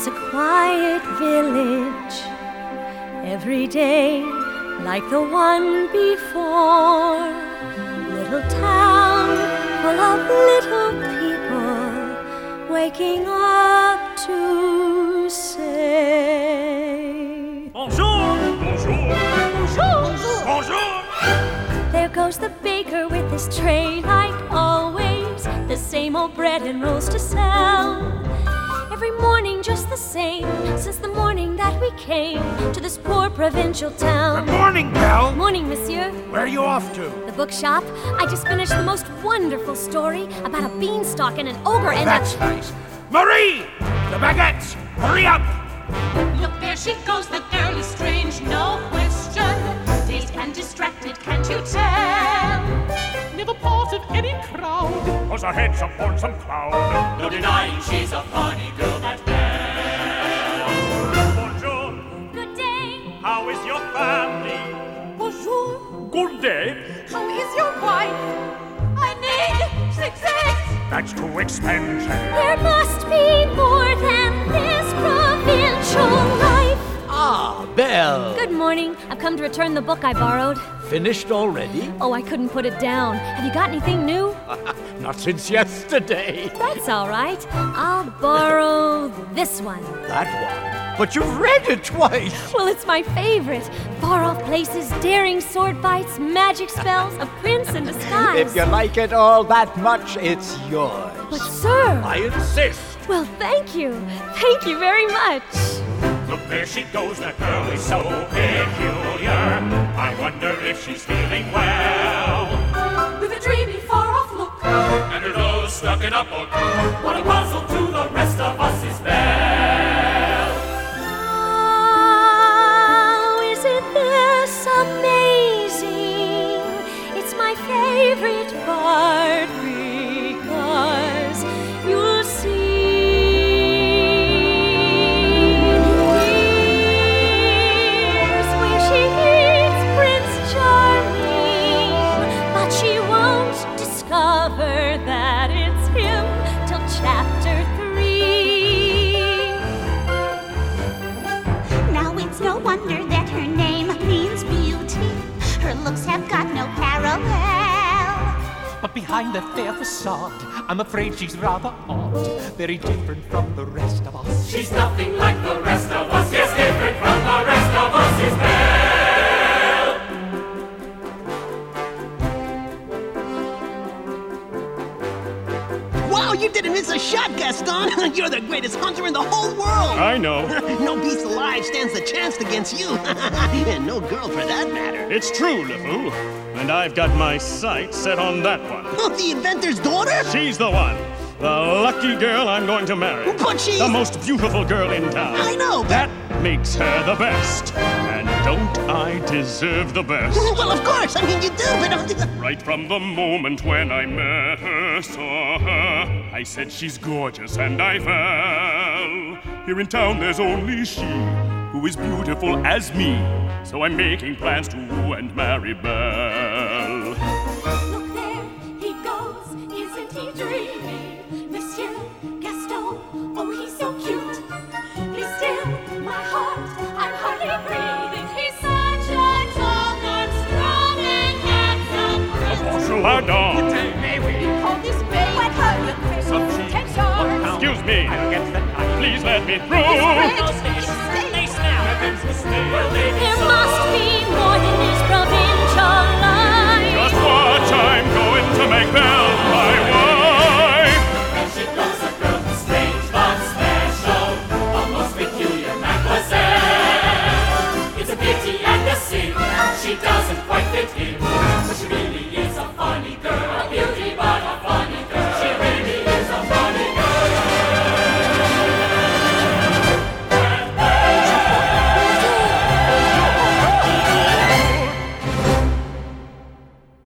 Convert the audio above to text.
It's a quiet village, every day like the one before. Little town full of little people waking up to say Bonjour! Bonjour! Bonjour! Bonjour! There goes the baker with his tray like always, the same old bread and rolls to sell. Every morning just the same, since the morning that we came to this poor provincial town. Good morning, Belle. Morning, monsieur. Where are you off to? The bookshop. I just finished the most wonderful story about a beanstalk and an ogre and That's nice. Marie! The baguettes! Hurry up! Look, there she goes, the girl is strange, no question. Dazed and distracted, can't you tell? Never part of any crowd, Cause her head's upon some cloud. no denying she's a funny girl, that Belle. Bonjour! Good day. How is your family? Bonjour, Good day. how is your wife? I need 6 eggs. That's too expensive. There must be more than this provincial life. Ah, Belle. Good morning. I've come to return the book I borrowed. Finished already? Oh, I couldn't put it down. Have you got anything new? Not since yesterday. That's all right. I'll borrow this one. That one. But you've read it twice. Well, it's my favorite. Far-off places, daring sword fights, magic spells, a prince in disguise. If you like it all that much, it's yours. But, sir... I insist. Well, thank you. Thank you very much. Look, there she goes, that girl is so peculiar. I wonder if she's feeling well. With a dreamy, far-off look, And her nose stuck in a book. what a puzzle to the rest of us is Belle. Oh, isn't this amazing? It's my favorite part because you'll see. Here's where she meets Prince Charming, but she won't discover that it's him till chapter 3. Now it's no wonder that her name means beauty. Her looks have got no parallel. But behind that fair facade, I'm afraid she's rather odd, very different from the rest of us. She's nothing like the rest of us, yes, different from the rest of us is Belle. Wow, you didn't miss a shot, Gaston! You're the greatest hunter in the whole world! I know. No beast alive stands a chance against you! And no girl for that matter. It's true, LeFou. And I've got my sights set on that one. Oh, the inventor's daughter? She's the one. The lucky girl I'm going to marry. But she's... The most beautiful girl in town. I know, but... That makes her the best. And don't I deserve the best? Well, of course, I mean, you do, but... Right from the moment when I met her, saw her, I said she's gorgeous and I fell. Here in town there's only she who is beautiful as me. So I'm making plans to woo and marry Belle. Look, there he goes, isn't he dreamy? Monsieur Gaston, oh, he's so cute. He's still my heart, I'm hardly breathing. He's such a tall and strong and handsome prince. Bonjour, pardon. May we call this babe? What hurt you, Chris? Some cheese. Take yours. Excuse me. I'll get the knife. Please let me His through. friend